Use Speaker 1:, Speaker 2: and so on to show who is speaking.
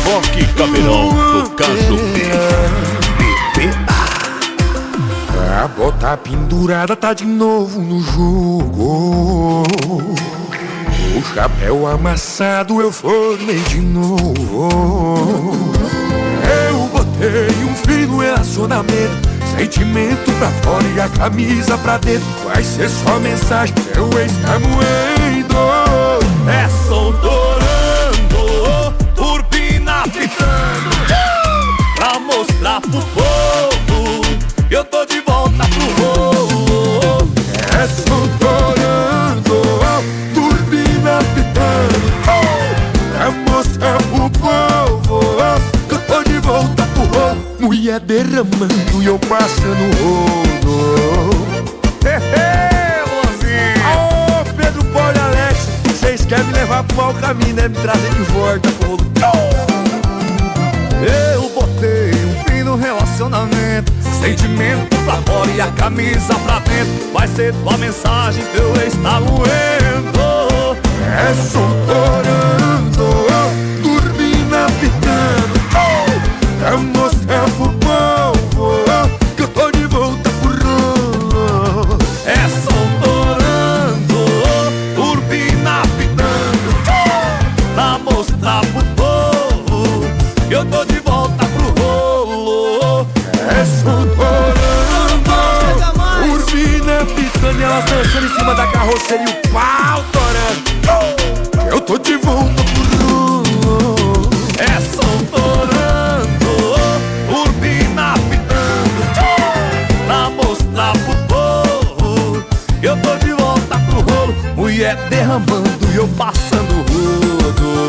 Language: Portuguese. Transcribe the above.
Speaker 1: Rock Cabeirão, no caso
Speaker 2: A bota pendurada tá de novo no jogo. O chapéu amassado eu formei de novo. Eu botei um fim no relacionamento, sentimento pra fora e a camisa pra dentro. Vai ser só mensagem, seu ex tá moendo.
Speaker 3: É som torando, turbina pitando, pra mostrar pro povo que eu tô de volta pro rolo.
Speaker 2: É som torando, turbina pitando, pra mostrar pro povo que eu tô de volta pro rolo. Mulher derramando e eu passando rolo. Aô, Pedro, Paulo e Alex, vocês querem me levar pro mau caminho, né? Me trazer de volta pro rolo.
Speaker 3: Eu botei um fim no relacionamento, sentimento pra fora e a camisa pra dentro. Vai ser tua mensagem, teu ex tá moendo.
Speaker 2: É som torando, turbina pitando, pra mostrar pro povo que eu tô de volta pro rolo.
Speaker 3: É som torando, turbina pitando, pra mostrar pro povo que eu tô de volta pro rolo.
Speaker 2: É som torando, turbina pitando e elas dançando em cima da carroceria e o pau torando. Eu tô de volta pro rolo.
Speaker 3: É som torando, turbina pitando, pra mostrar pro povo que eu tô de volta pro rolo. Mulher derramando e eu passando rodo.